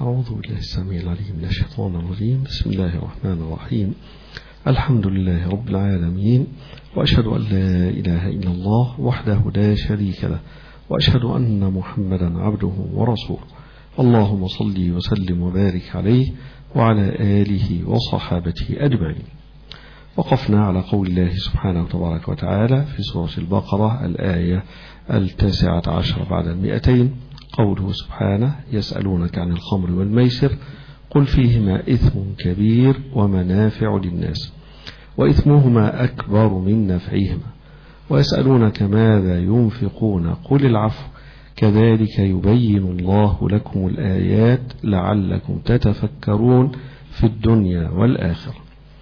أعوذ بالله السميع العليم من الشيطان الرجيم. بسم الله الرحمن الرحيم. الحمد لله رب العالمين، وأشهد أن لا إله إلا الله وحده لا شريك له، وأشهد أن محمدا عبده ورسوله. اللهم صل وسلم وبارك عليه وعلى آله وصحابته أجمعين. وقفنا على قول الله سبحانه تبارك وتعالى في سورة البقرة الآية 19 بعد 200، قوله سبحانه: يسألونك عن الخمر والميسر قل فيهما إثم كبير ومنافع للناس وإثمهما أكبر من نفعهما ويسألونك ماذا ينفقون قل العفو كذلك يبين الله لكم الآيات لعلكم تتفكرون في الدنيا والآخرة.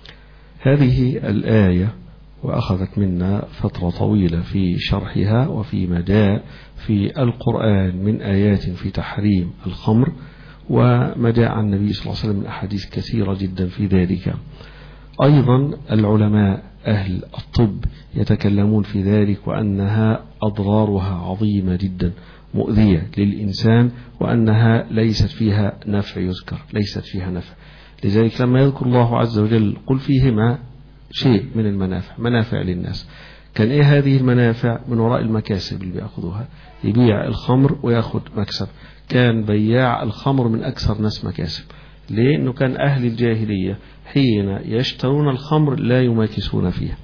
هذه الآية وأخذت منا فترة طويلة في شرحها وفي مجاء في القرآن من آيات في تحريم الخمر، وما جاء عن النبي صلى الله عليه وسلم من أحاديث كثيرة جدا في ذلك. أيضا العلماء أهل الطب يتكلمون في ذلك وأنها أضرارها عظيمة جدا مؤذية للإنسان، وأنها ليست فيها نفع يذكر، ليست فيها نفع. لذلك لما يذكر الله عز وجل قل فيهما شيء من المنافع، منافع للناس، كان إيه هذه المنافع؟ من وراء المكاسب اللي بيأخذوها، يبيع الخمر ويأخذ مكسب. كان بياع الخمر من أكثر ناس مكاسب، لأنه كان أهل الجاهلية حين يشترون الخمر لا يماكسون فيها،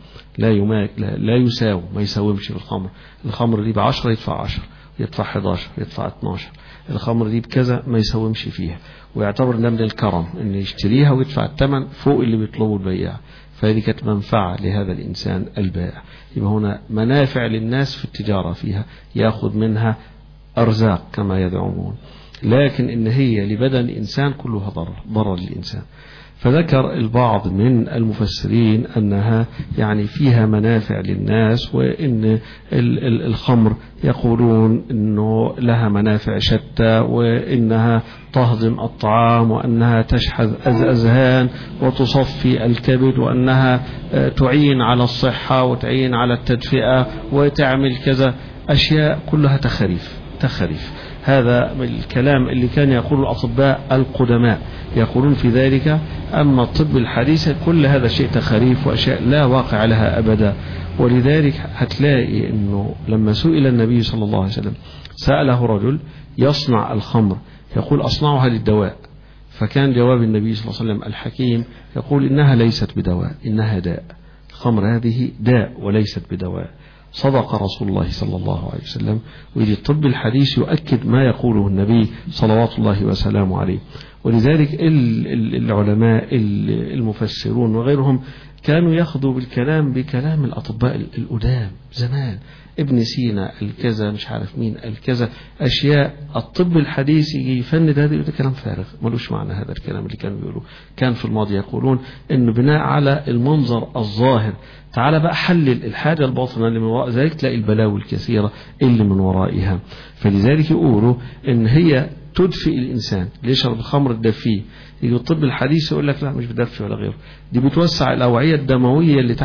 لا يساوم، ما يساومش في الخمر. الخمر دي ب10 يدفع 10، يدفع 11، يدفع 12. الخمر دي بكذا ما يساومش فيها، ويعتبر ده من الكرم ان يشتريها ويدفع الثمن فوق اللي بيطلبه البياع. فهذه كانت منفعة لهذا الإنسان البائع. يبقى هنا منافع للناس في التجارة فيها، يأخذ منها أرزاق كما يدعون، لكن إن هي لبدن الإنسان كلها ضرر للإنسان. فذكر البعض من المفسرين أنها يعني فيها منافع للناس، وإن الخمر يقولون أنه لها منافع شتى، وإنها تهضم الطعام، وأنها تشحذ الأذهان وتصفي الكبد، وأنها تعين على الصحة وتعين على التدفئة وتعمل كذا أشياء كلها تخريف. هذا الكلام اللي كان يقول الأطباء القدماء يقولون في ذلك. أما الطب الحديث كل هذا شيء تخريف وأشياء لا واقع لها أبدا. ولذلك هتلاقي أنه لما سئل النبي صلى الله عليه وسلم، سأله رجل يصنع الخمر يقول أصنعها للدواء، فكان جواب النبي صلى الله عليه وسلم الحكيم يقول إنها ليست بدواء، إنها داء. الخمر هذه داء وليست بدواء. صدق رسول الله صلى الله عليه وسلم. ويجي الطب الحديث يؤكد ما يقوله النبي صلوات الله وسلامه عليه. ولذلك العلماء المفسرون وغيرهم كانوا ياخذوا بكلام الأطباء القدام زمان، ابن سينا الكذا، مش عارف مين الكذا، أشياء. الطب الحديث يجي يفند هذا، يقول كلام فارغ ملوش معنى. هذا الكلام اللي كانوا بيقولوه كان في الماضي يقولون إنه بناء على المنظر الظاهر. تعال بقى حلل الحاجة الباطنة اللي من وراء ذلك، تلاقي البلاوي الكثيرة اللي من ورائها. فلذلك يقولوا إن هي تدفئ الإنسان، يشرب الخمر تدفيه. يجي الطب الحديث يقول لك لا، مش بدفئ ولا غيره، دي بتوسع الأوعية الدموية اللي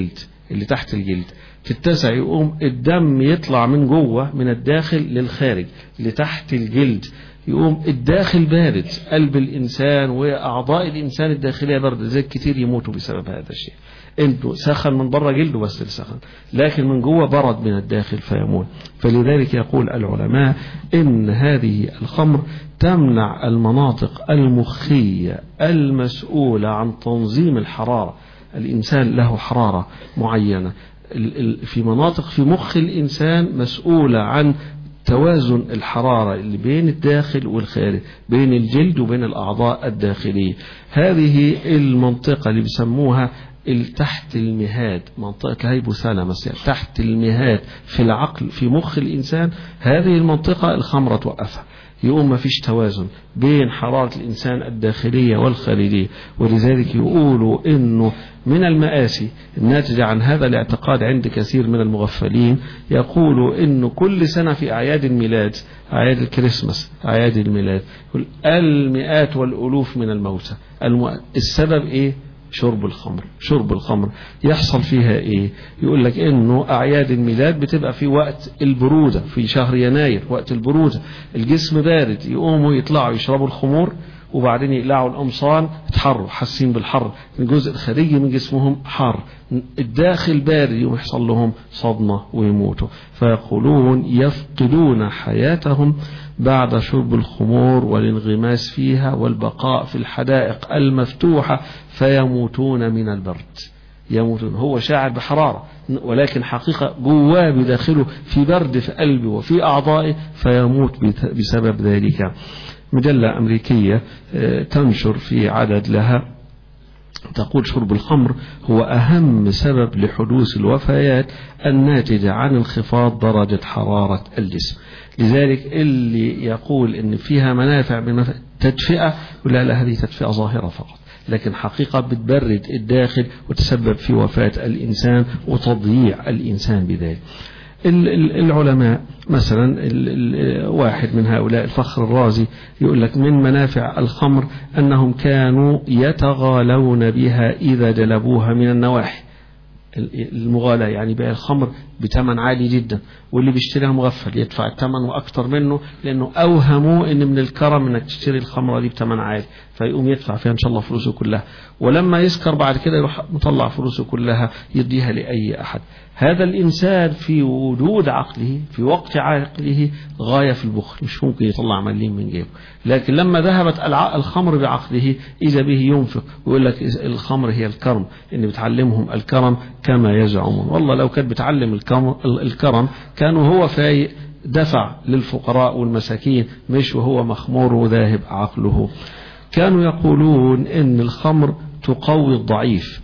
تحت الجلد تتسع، يقوم الدم يطلع من جوه من الداخل للخارج لتحت الجلد، يقوم الداخل بارد، قلب الإنسان وأعضاء الإنسان الداخلية برد. زي كتير يموتوا بسبب هذا الشيء، انه سخن من بره جلده بس السخن، لكن من جوه برد من الداخل فيموت. فلذلك يقول العلماء إن هذه الخمر تمنع المناطق المخية المسؤولة عن تنظيم الحرارة. الإنسان له حرارة معينة في مناطق في مخ الإنسان مسؤولة عن توازن الحرارة اللي بين الداخل والخارج، بين الجلد وبين الأعضاء الداخلية. هذه المنطقة اللي بيسموها تحت المهاد، منطقة الهيبوثالاموس، تحت المهاد في العقل في مخ الإنسان. هذه المنطقة الخمرة توقفها، يقوم ما فيش توازن بين حرارة الإنسان الداخلية والخارجية. ولذلك يقولوا إنه من المآسي الناتجة عن هذا الاعتقاد عند كثير من المغفلين، يقولوا إنه كل سنة في أعياد الميلاد، أعياد الكريسماس، أعياد الميلاد، المئات والألوف من الموتى. السبب إيه؟ شرب الخمر يحصل فيها ايه؟ يقول لك انه اعياد الميلاد بتبقى في وقت البرودة، في شهر يناير وقت البرودة، الجسم بارد، يقوموا يطلعوا يشربوا الخمور وبعدين يقلعوا القمصان، يتحروا حاسين بالحر، الجزء الخارجي من جسمهم حار، الداخل بارد، يحصل لهم صدمة ويموتوا، فيقولون يفقدون حياتهم بعد شرب الخمور والانغماس فيها والبقاء في الحدائق المفتوحة، فيموتون من البرد. يموتون، هو شاعر بحرارة ولكن حقيقة جواه بداخله في برد في قلبه وفي أعضائه، فيموت بسبب ذلك. مجلة أمريكية تنشر في عدد لها تقول شرب الخمر هو أهم سبب لحدوث الوفيات الناتجة عن انخفاض درجة حرارة الجسم. لذلك اللي يقول إن فيها منافع من تدفئة، ولا هذه تدفئة ظاهرة فقط، لكن حقيقة بتبرد الداخل وتسبب في وفاة الإنسان وتضييع الإنسان بذلك. العلماء مثلا واحد من هؤلاء الفخر الرازي يقول لك من منافع الخمر أنهم كانوا يتغالون بها إذا جلبوها من النواحي. المغالاة يعني بيع الخمر بثمن عالي جدا، واللي بيشتريها مغفل يدفع الثمن وأكثر منه، لأنه أوهموا إن من الكرم إنك تشتري الخمرة دي بثمن عالي، فيقوم يدفع فيها إن شاء الله فلوسه كلها، ولما يسكر بعد كده يروح مطلع فلوسه كلها يديها لأي أحد. هذا الإنسان في وجود عقله في وقت عقله غاية في البخل، مش ممكن يطلع مليم من جيبه، لكن لما ذهبت الخمر بعقله إذا به ينفق ويقول لك الخمر هي الكرم، إن بتعلمهم الكرم كما يزعمون. والله لو كانت بتعلم الكرم كانوا هو فايق دفع للفقراء والمساكين، مش وهو مخمور وذاهب عقله. كانوا يقولون إن الخمر تقوي الضعيف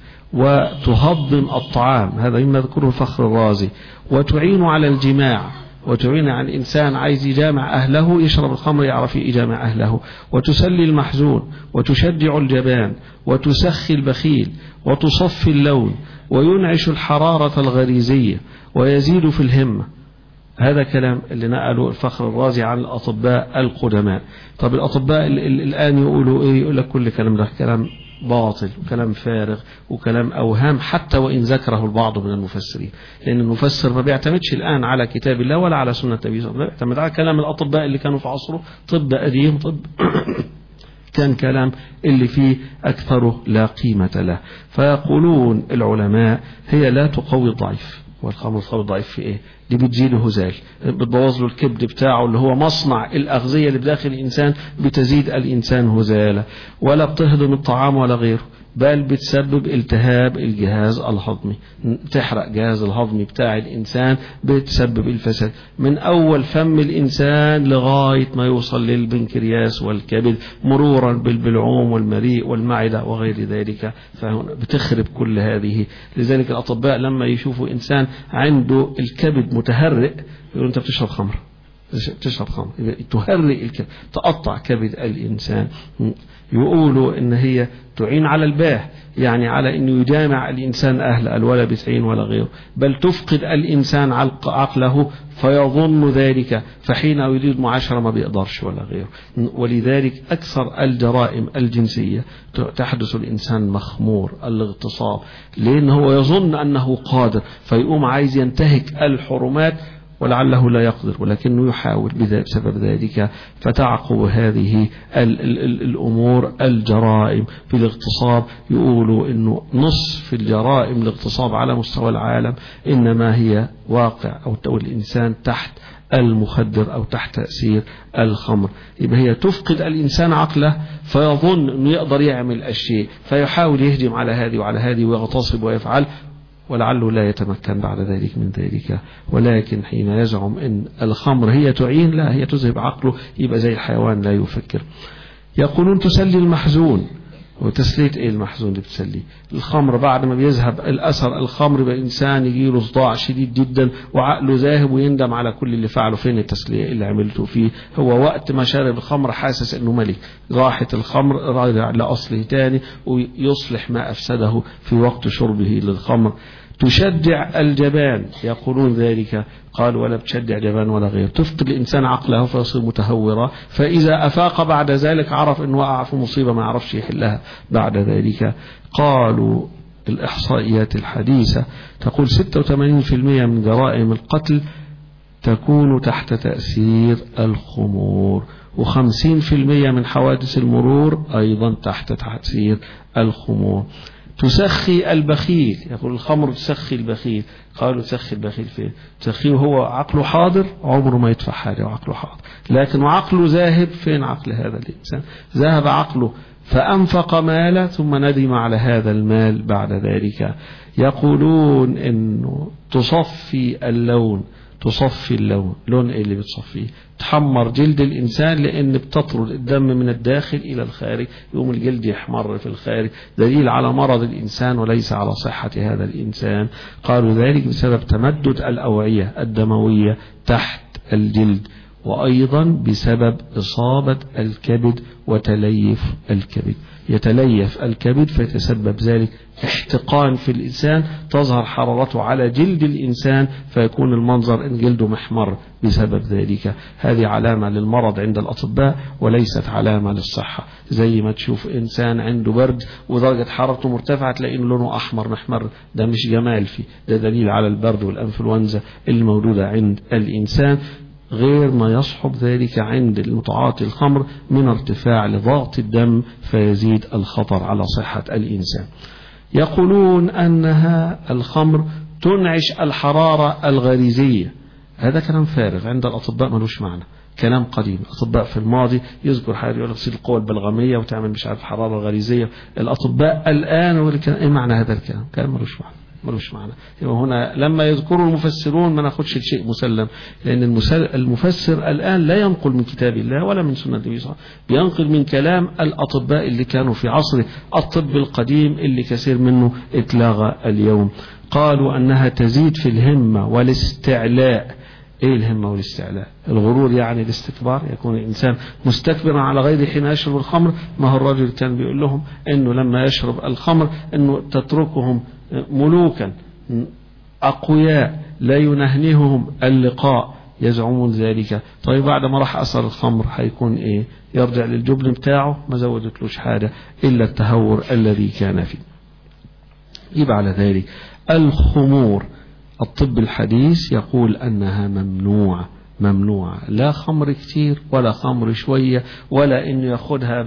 وتهضم الطعام، هذا مما يذكره الفخر الرازي، وتعين على الجماع، وتعين على الإنسان عايز يجامع أهله يشرب الخمر يعرف يجامع أهله، وتسلي المحزون، وتشجع الجبان، وتسخي البخيل، وتصفي اللون، وينعش الحرارة الغريزية، ويزيد في الهمة. هذا كلام اللي نقله الفخر الرازي عن الأطباء القدماء. طب الأطباء الآن يقولوا إيه؟ يقول لك كل كلام ده كلام باطل وكلام فارغ وكلام أوهام، حتى وإن ذكره البعض من المفسرين، لأن المفسر ما بيعتمدش الآن على كتاب الله ولا على سنة النبي صلى الله عليه وسلم، بيعتمد على كلام الأطباء اللي كانوا في عصره، طب قديم، طب كان كلام اللي فيه أكثره لا قيمة له. فيقولون العلماء هي لا تقوي الضعيف، والخمر تقوي الضعيف في إيه؟ دي بتزيده هزال، بتبوظ له الكبد بتاعه اللي هو مصنع الأغذية اللي بداخل الإنسان، بتزيد الإنسان هزالة، ولا بتهضم الطعام ولا غيره، بل بتسبب التهاب الجهاز الهضمي، تحرق جهاز الهضمي بتاع الإنسان، بتسبب الفساد من أول فم الإنسان لغاية ما يوصل للبنكرياس والكبد، مرورا بالبلعوم والمريء والمعدة وغير ذلك، بتخرب كل هذه. لذلك الأطباء لما يشوفوا إنسان عنده الكبد متهرئ يقولوا أنت بتشرب خمر، تهرئ الكبد، تقطع كبد الإنسان. يقولوا إن هي تعين على الباه، يعني على إنه يجامع الإنسان أهل ولا بتعين ولا غيره، بل تفقد الإنسان عقله فيظن ذلك، فحين يريد معاشرة ما بيقدرش ولا غيره. ولذلك أكثر الجرائم الجنسية تحدث الإنسان مخمور، الاغتصاب، لأنه هو يظن أنه قادر فيقوم عايز ينتهك الحرمات ولعله لا يقدر، ولكنه يحاول بسبب ذلك، فتعقب هذه الأمور الجرائم. في الاغتصاب يقولوا أنه نصف الجرائم الاغتصاب على مستوى العالم إنما هي واقع أو الإنسان تحت المخدر أو تحت تأثير الخمر. يبقى هي تفقد الإنسان عقله فيظن أنه يقدر يعمل الشيء، فيحاول يهجم على هذه وعلى هذه ويغتصب ويفعل، ولعله لا يتمكن بعد ذلك من ذلك. ولكن حين يزعم ان الخمر هي تعين، لا، هي تذهب عقله، يبقى زي الحيوان لا يفكر. يقولون تسلي المحزون، وتسلية ايه المحزون اللي بتسليه؟ الخمر بعد ما بيذهب الاثر الخمر بالانسان يجيله صداع شديد جدا وعقله ذاهب ويندم على كل اللي فعله. فين التسلية اللي عملته فيه؟ هو وقت ما شرب الخمر حاسس انه ملك، راحت الخمر راجع لاصله تاني ويصلح ما افسده في وقت شربه للخمر. تشجع الجبان، يقولون ذلك، قال ولا بتشجع جبان ولا غير، تفقد الإنسان عقله فيصير متهورا، فإذا أفاق بعد ذلك عرف أنه وقع في مصيبة ما عرفش يحلها بعد ذلك. قالوا الإحصائيات الحديثة تقول 86% من جرائم القتل تكون تحت تأثير الخمور، و50% من حوادث المرور أيضا تحت تأثير الخمور. تسخي البخيل، يقول الخمر تسخي البخيل، قالوا تسخي البخيل فين؟ تسخيه هو عقله حاضر عمره ما يدفع حاجة وعقله حاضر، لكن وعقله ذاهب، فين عقل هذا الإنسان؟ ذهب عقله فأنفق ماله ثم ندم على هذا المال بعد ذلك. يقولون إنه تصفي اللون، تصفي اللون، لون ايه اللي بتصفيه؟ تحمر جلد الإنسان، لأن بتطرد الدم من الداخل إلى الخارج، يوم الجلد يحمر في الخارج، دليل على مرض الإنسان وليس على صحة هذا الإنسان. قالوا ذلك بسبب تمدد الأوعية الدموية تحت الجلد، وأيضا بسبب إصابة الكبد وتليف الكبد، يتليف الكبد فيتسبب ذلك احتقان في الإنسان، تظهر حرارته على جلد الإنسان فيكون المنظر إن جلده محمر بسبب ذلك. هذه علامة للمرض عند الأطباء وليست علامة للصحة. زي ما تشوف إنسان عنده برد ودرجة حرارته مرتفعة تلاقي لونه أحمر محمر، ده مش جمال فيه، ده دليل على البرد والأنفلونزا الموجودة عند الإنسان، غير ما يصحب ذلك عند المتعاطي الخمر من ارتفاع لضغط الدم فيزيد الخطر على صحة الإنسان. يقولون أنها الخمر تنعش الحرارة الغريزية، هذا كلام فارغ عند الأطباء ملوش معنى، كلام قديم. الأطباء في الماضي يذكر حاجة يقول لك تصير القوة البلغمية وتعمل مش عارف حرارة غريزية، الأطباء الآن يقول لك إيه معنى هذا الكلام؟ كلام ملوش معنى. هنا لما يذكروا المفسرون ما ناخدش الشيء مسلم، لأن المفسر الآن لا ينقل من كتاب الله ولا من سنة النبي صلى الله عليه وسلم، بينقل من كلام الأطباء اللي كانوا في عصر الطب القديم اللي كثير منه اتلغى اليوم. قالوا أنها تزيد في الهمة والاستعلاء. ايه الهمة والاستعلاء؟ الغرور يعني الاستكبار، يكون الإنسان مستكبرا على غير حين يشرب الخمر. ما هو الرجل كان بيقول لهم انه لما يشرب الخمر انه تتركهم ملوكا أقوياء لا ينهنهم اللقاء، يزعمون ذلك. طيب بعد ما راح أثر الخمر هيكون ايه؟ يرجع للجبن بتاعه، ما زودتلوش حاجة إلا التهور الذي كان فيه. يبقى على ذلك الخمور الطب الحديث يقول أنها ممنوعة، لا خمر كتير ولا خمر شوية، ولا إنه يأخذها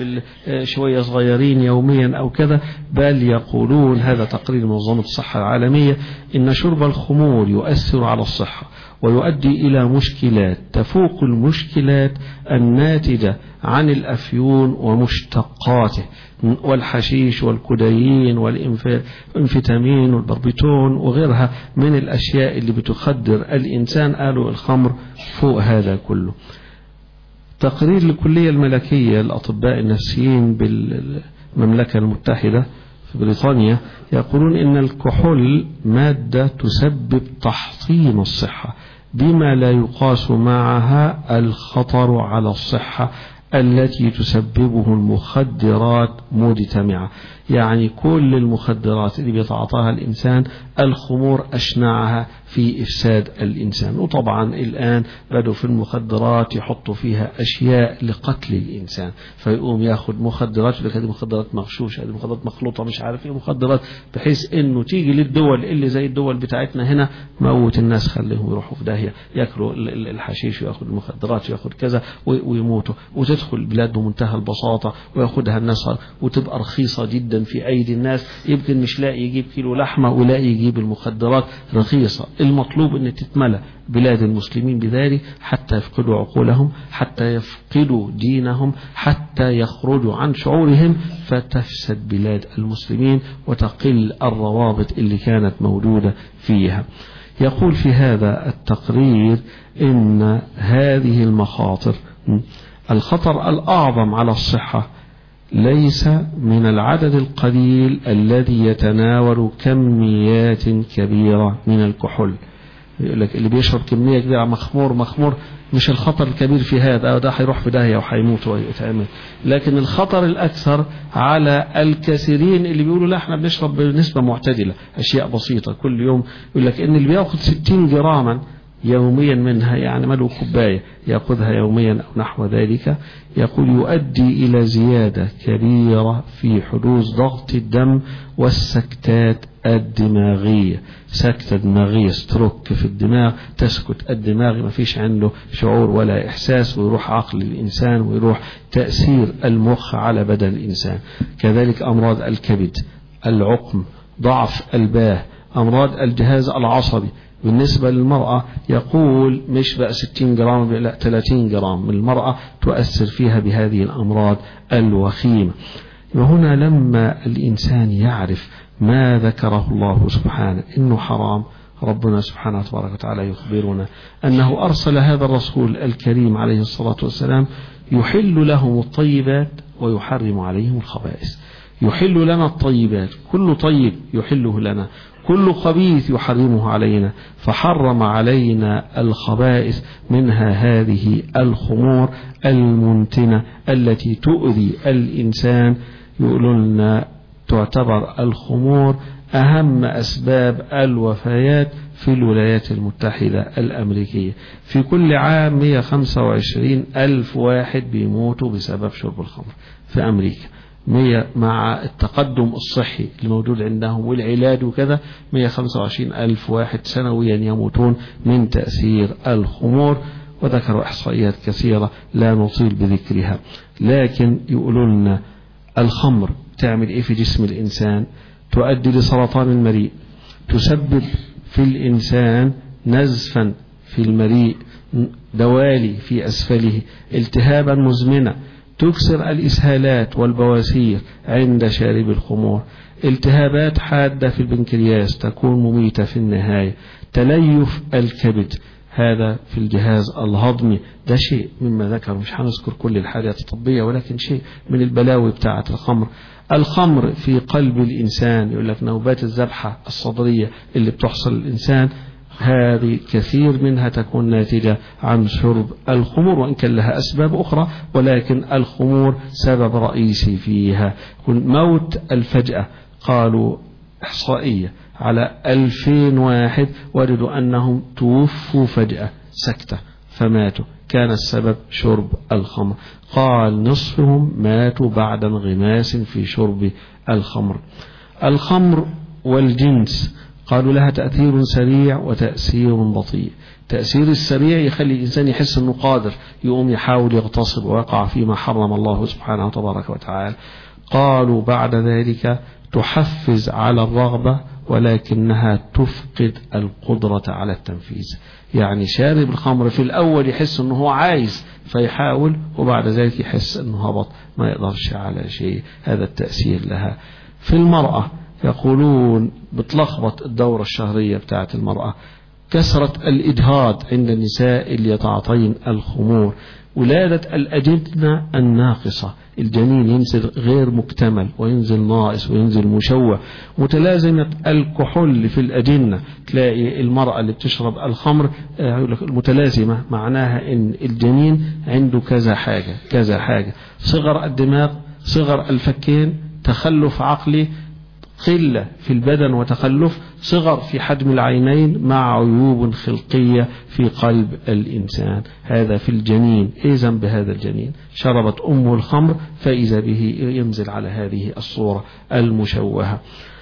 شوية صغيرين يوميا أو كذا، بل يقولون هذا تقرير منظمة الصحة العالمية إن شرب الخمور يؤثر على الصحة ويؤدي إلى مشكلات تفوق المشكلات الناتجة عن الأفيون ومشتقاته والحشيش والكودايين والإنفيتامين والبربيتون وغيرها من الأشياء اللي بتخدر الإنسان. قالوا الخمر فوق هذا كله. تقرير الكلية الملكية الأطباء النفسيين بالمملكة المتحدة في بريطانيا يقولون إن الكحول مادة تسبب تحطيم الصحة بما لا يقاس معها الخطر على الصحة التي تسببه المخدرات مجتمعة. يعني كل المخدرات اللي بيتعاطاها الإنسان الخمور أشنعها في إفساد الإنسان. وطبعا الآن بدوا في المخدرات يحطوا فيها أشياء لقتل الإنسان، فيقوم ياخد مخدرات، هذه مخدرات مغشوشة، هذه مخدرات مخلوطة، مش عارف ايه مخدرات، بحيث انه تيجي للدول اللي زي الدول بتاعتنا هنا موت الناس، خليهم يروحوا في داهية، ياكلوا الحشيش وياخد المخدرات وياخد كذا ويموتوا، وتدخل البلاد بمنتهى البساطة وياخدها الناس وتبقى رخيصة جدا في أيدي الناس. يمكن مش لاقي يجيب كيلو لحمة ولا يجيب المخدرات رخيصة. المطلوب ان تتملى بلاد المسلمين بذلك حتى يفقدوا عقولهم، حتى يفقدوا دينهم، حتى يخرجوا عن شعورهم، فتفسد بلاد المسلمين وتقل الروابط اللي كانت موجودة فيها. يقول في هذا التقرير إن هذه المخاطر، الخطر الأعظم على الصحة ليس من العدد القليل الذي يتناول كميات كبيرة من الكحول، يقول لك اللي بيشرب كمية كبيرة مخمور مش الخطر الكبير في هذا، ده هيروح في داهية وهيموت ويتعمل. لكن الخطر الأكثر على الكثيرين اللي بيقولوا لا احنا بنشرب بنسبة معتدلة، أشياء بسيطة كل يوم. يقول لك إن اللي بياخد 60 جراما يوميا منها، يعني ملو كوباية يأخذها يوميا أو نحو ذلك، يقول يؤدي إلى زيادة كبيرة في حدوث ضغط الدم والسكتات الدماغية. سكتة دماغية، ستروك في الدماغ، تسكت الدماغ، ما فيش عنده شعور ولا إحساس، ويروح عقل الإنسان ويروح تأثير المخ على بدن الإنسان. كذلك أمراض الكبد، العقم، ضعف الباه، أمراض الجهاز العصبي. بالنسبة للمرأة يقول مش بقى 60 جرام، لا 30 جرام من المرأة تؤثر فيها بهذه الأمراض الوخيمة. وهنا لما الإنسان يعرف ما ذكره الله سبحانه إنه حرام، ربنا سبحانه تبارك وتعالى يخبرنا أنه أرسل هذا الرسول الكريم عليه الصلاة والسلام يحل لهم الطيبات ويحرم عليهم الخبائث. يحل لنا الطيبات، كل طيب يحله لنا، كل خبيث يحرمه علينا، فحرم علينا الخبائث، منها هذه الخمور المنتنة التي تؤذي الإنسان. يقولون تعتبر الخمور أهم أسباب الوفيات في الولايات المتحدة الأمريكية. في كل عام 125 ألف واحد بيموتوا بسبب شرب الخمر في أمريكا. 100 مع التقدم الصحي الموجود عندهم والعلاج وكذا، 125 ألف واحد سنويا يموتون من تأثير الخمور. وذكروا إحصائيات كثيرة لا نطيل بذكرها. لكن يقولون لنا الخمر تعمل إيه في جسم الإنسان؟ تؤدي لسرطان المريء، تسبب في الإنسان نزفا في المريء، دوالي في أسفله، التهابا مزمنة، تكسر الإسهالات والبواسير عند شارب الخمور، التهابات حادة في البنكرياس تكون مميتة في النهاية، تليف الكبد، هذا في الجهاز الهضمي. ده شيء مما ذكر، مش هنذكر كل الحالات الطبية، ولكن شيء من البلاوي بتاعة الخمر. الخمر في قلب الإنسان، يقول لك نوبات الذبحة الصدرية اللي بتحصل للإنسان، هذه كثير منها تكون ناتجة عن شرب الخمور، وإن كان لها أسباب أخرى، ولكن الخمور سبب رئيسي فيها. موت الفجأة، قالوا إحصائية على 2000 واحد وجدوا أنهم توفوا فجأة سكتة فماتوا، كان السبب شرب الخمر. قال نصفهم ماتوا بعد انغماس في شرب الخمر. الخمر والجنس قالوا لها تأثير سريع وتأثير بطيء. تأثير السريع يخلي الإنسان يحس أنه قادر، يقوم يحاول يغتصب ويقع فيما حرم الله سبحانه وتبارك وتعالى. قالوا بعد ذلك تحفز على الرغبة، ولكنها تفقد القدرة على التنفيذ. يعني شارب الخمر في الأول يحس أنه هو عايز فيحاول، وبعد ذلك يحس أنه هبط ما يقدرش على شيء. هذا التأثير لها. في المرأة يقولون بتلخبط الدورة الشهرية بتاعت المرأة، كثرة الإجهاض عند النساء اللي يتعاطين الخمور، ولادة الأجنة الناقصة، الجنين ينزل غير مكتمل وينزل ناقص وينزل مشوه، متلازمة الكحول في الأجنة. تلاقي المرأة اللي بتشرب الخمر المتلازمة معناها إن الجنين عنده كذا حاجة، صغر الدماغ، صغر الفكين، تخلف عقلي، قلة في البدن وتخلف، صغر في حجم العينين، مع عيوب خلقية في قلب الإنسان. هذا في الجنين. إيه ذنب هذا الجنين؟ شربت أمه الخمر فإذا به ينزل على هذه الصورة المشوهة.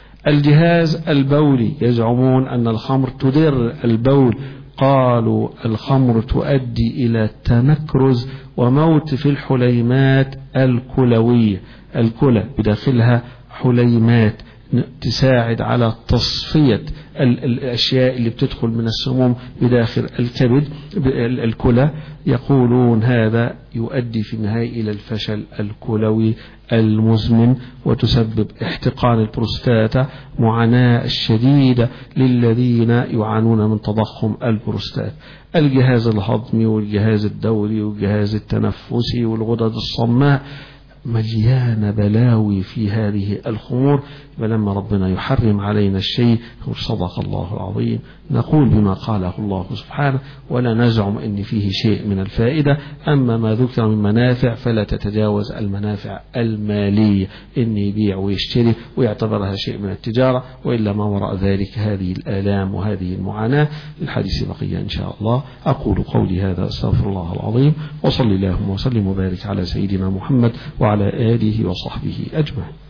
الجهاز البولي، يزعمون أن الخمر تدر البول. قالوا الخمر تؤدي إلى تنكرز وموت في الحليمات الكلوية. الكلى بداخلها حليمات تساعد على تصفية الأشياء اللي بتدخل من السموم بداخل الكبد الكلى. يقولون هذا يؤدي في النهاية إلى الفشل الكلوي المزمن، وتسبب احتقان البروستاتا، معاناة الشديدة للذين يعانون من تضخم البروستات. الجهاز الهضمي والجهاز الدوري والجهاز التنفسي والغدد الصماء، مليانة بلاوي في هذه الخمور. فلما ربنا يحرم علينا الشيء صدق الله العظيم. نقول بما قاله الله سبحانه ولا نزعم أن فيه شيء من الفائدة. أما ما ذكر من منافع فلا تتجاوز المنافع المالية، إن يبيع ويشتري ويعتبرها شيء من التجارة، وإلا ما وراء ذلك هذه الآلام وهذه المعاناة. الحديث بقية إن شاء الله. أقول قولي هذا أستغفر الله العظيم، وصلي اللهم وسلم وبارك على سيدنا محمد وعلى آله وصحبه أجمعين.